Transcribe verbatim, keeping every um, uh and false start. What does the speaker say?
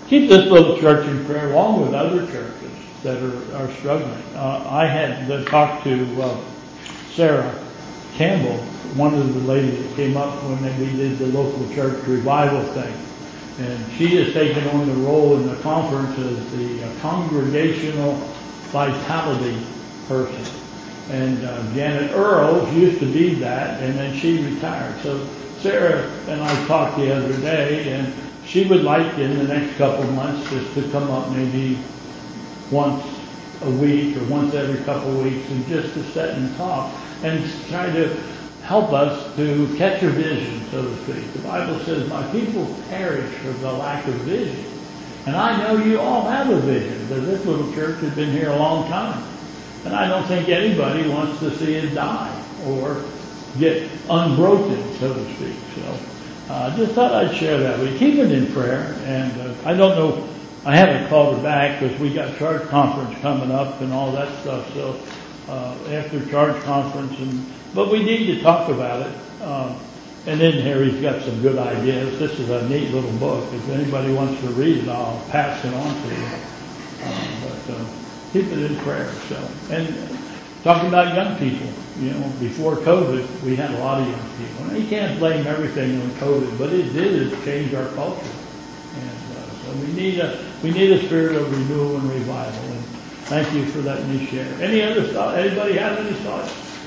keep this little church in prayer along with other churches that are, are struggling. Uh, I had uh, talked to uh, Sarah Campbell, one of the ladies that came up when we did the local church revival thing. And she has taken on the role in the conference as the uh, congregational vitality person. And uh, Janet Earls used to be that, and then she retired. So Sarah and I talked the other day, and she would like in the next couple of months just to come up maybe once a week or once every couple of weeks and just to sit and talk and try to help us to catch a vision, so to speak. The Bible says, my people perish for the lack of vision. And I know you all have a vision, because this little church has been here a long time. And I don't think anybody wants to see it die or get unbroken, so to speak. So I uh, just thought I'd share that with you. Keep it in prayer. And uh, I don't know, I haven't called her back because we got church conference coming up and all that stuff. So uh, after church conference, and but we need to talk about it. Um, and in here he's got some good ideas. This is a neat little book. If anybody wants to read it, I'll pass it on to you. Uh, but uh, keep it in prayer. So, and talking about young people, you know, before COVID, we had a lot of young people. And you can't blame everything on COVID, but it did change our culture. And uh, so we need a we need a spirit of renewal and revival. And thank you for letting me share. Any other thoughts? Anybody have any thoughts?